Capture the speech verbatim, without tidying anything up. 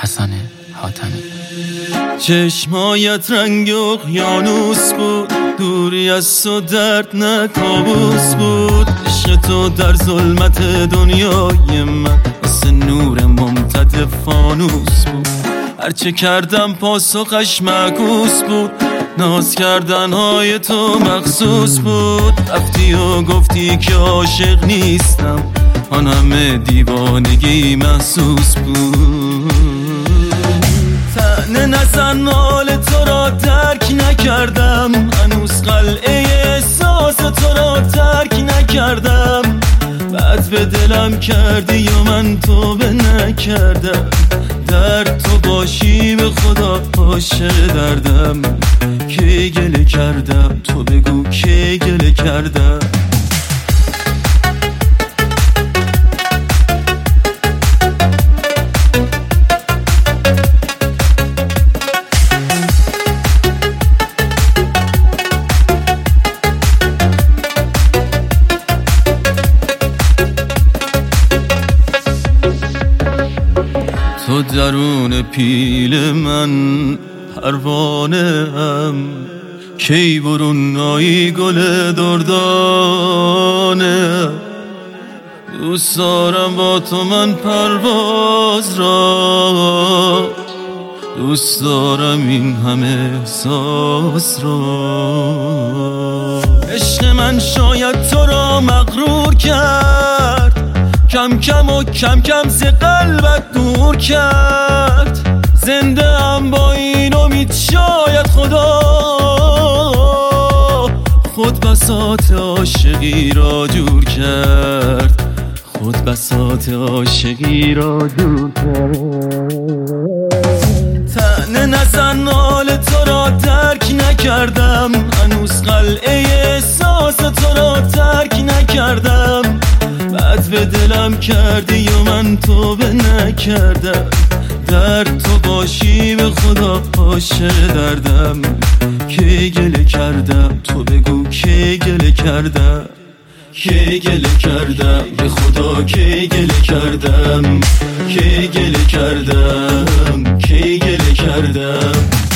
حسن حاتمی. چشمایت رنگ اقیانوس بود، دوری از تو درد نه کابوس بود. عشق تو در ظلمت دنیای من مثل نور ممتد فانوس بود. هرچه کردم پاسخش معکوس بود، ناز کردن های تو مخصوص بود. رفتی و گفتی که عاشق نیستم، آن همه دیوانگی محسوس بود. طعنه نزن حال تو را درک نکردم، هنوز قلعه احساس تو را ترک نکردم. بعد به دلم کردی و من تو به نکردم. درد تو باشی به خدا عاشق دردم. کی گله کردم تو بگو کی گله کردم. تو درون پیل من پروانه هم، کی برون نایی گل دردانه. دوست دارم با تو من پرواز را، دوست دارم این همه احساس را. عشق من شاید تو را مغرور کرد، کم کم و کم کم ز قلبت دور کرد. زنده هم با این امید شاید خدا خود بساط عاشقی را جور کرد، خود بساط عاشقی را جور کرد. طعنه نزن حال تو را درک نکردم، هنوز قلعه احساس تو را ترک نکردم. بعد به دلم کردی و من تو به نکردم. درد تو باشی به خدا عاشق دردم. کی گله کردم تو بگو کی گله کردم. کی گله کردم به خدا کی گله کردم. کی گله کردم کی گله کردم.